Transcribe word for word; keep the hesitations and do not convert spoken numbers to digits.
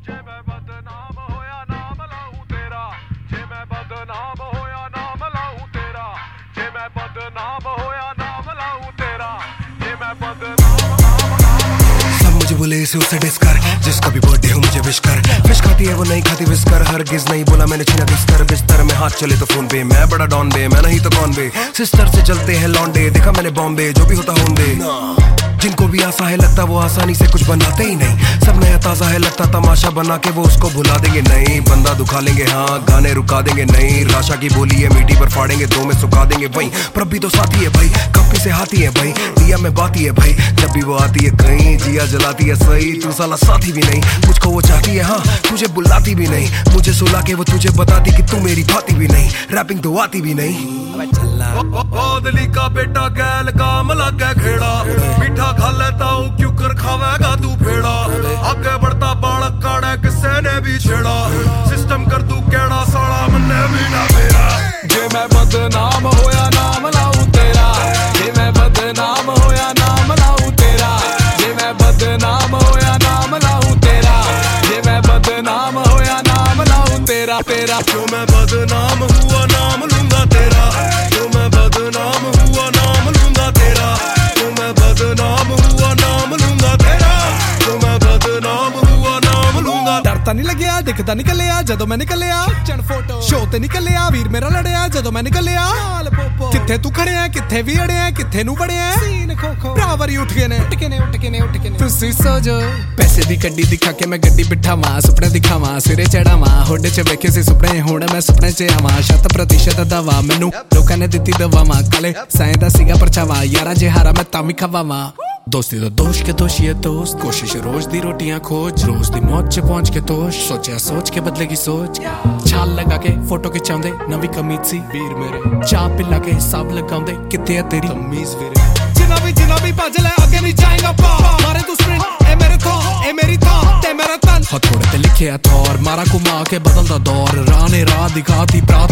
जे मैं बदनाम होया नाम लाऊं तेरा, जे मैं बदनाम होया नाम लाऊं तेरा, जे मैं बदनाम होया नाम लाऊं तेरा, जे मैं बदनाम नाम नाम। सब मुझे बोले इसे उसे डिस कर, जिसका भी बर्थडे हो मुझे विश कर। फिश खाती है वो नहीं खाती विस्कर, हरगिज नहीं बोला मैंने छीना बिस्तर। बिस्तर में हाथ चले तो फोन पे, मैं बड़ा डॉन बे, मैं नहीं तो कौन बे। सिस्टर से चलते हैं लौंडे, देखा मैंने बॉम्बे, जो भी होता होंडे। जिनको भी आशा है लगता वो आसानी से कुछ बनाते ही नहीं। सब नया ताजा है लगता तमाशा बना के वो उसको भुला देंगे नहीं। बंदा दुखा लेंगे हाँ, गाने रुका देंगे नहीं। राशा की बोली है मीठी पर फाड़ेंगे, दो में सुखा देंगे वही। पर भी तो साथी है भाई, कपी से हाथी है भाई, दिया में बाती है भाई। जब भी वो आती है कहीं, जिया जलाती है सही। तू साला साथी भी नहीं, मुझको वो चाहती है हाँ, तुझे बुलाती भी नहीं। मुझे सुला के वो तुझे बताती कि तू मेरी भाती भी नहीं। रैपिंग तो आती भी नहीं। बादली का बेटा गैल काम लगा खेड़ा, मीठा खा लेता हूँ क्यों कर खावेगा तू फेड़ा। आगे बढ़ता बालक काड़ा किसे ने भी छेड़ा, सिस्टम कर तू केड़ा साला मन्ने भी ना मेरा। जे मैं बदनाम होया नाम लाऊं तेरा, जे मैं बदनाम होया नाम लाऊं तेरा, जे मैं बदनाम होया नाम लाऊं तेरा, जे मैं बदनाम होया नाम लाऊं तेरा तेरा। जो मैं बदनाम हुआ नाम लूंगा तेरा, जो मैं बदनाम हुआ नाम लूंगा तेरा, जो मैं बदनाम हुआ नाम लूंगा तेरा, जो मैं बदनाम हुआ नाम लूंगा। डरता नहीं लग्या दिखदा निकलिया जदों मैं निकलिया, शो ते निकलिया वीर मेरा लड़िया जदों मैं निकलिया। किथे तू खड़िया किथे भी अड़िया, किथे नू बड़िया बराबर उठ गए ने उठ के ने उठ के ने उठ के ने। तुसी सो जो पैसे दी गड्डी दिखा के मैं गड्डी बिठावां, सुपने दिखावां सिरे चढ़ावां। होडे च वेखे सी सुपने हुण मैं सुपने च आवां। शत प्रतिशत दवा मैनू लोकां ने दित्ती दवावां, काले साएं दा सीगा परछावां। यारा जे हारा मैं तां वी खवावां। दोस्ती तो दोष के दोषी है दोस्त, कोशिश रोज दी रोटियां खोज, रोज दी मौत च पहुंच के तोश। सोचा सोच के बदलेगी सोच, छाल लगा के फोटो खिचाउंदे नवी कमीज सी वीर मेरे। चाह पिला के हिसाब लगाउंदे किथे है तेरी तमीज वीरे। जिना भी जिना भी भज ले आगे नहीं जाएगा पा, मारे तू स्प्रिंट ए मेरे था ए मेरी था ते मेरा तन। हथौड़े ते लिखे थौर मारा घुमा के बदलदा दौर। राह ने राह दिखाती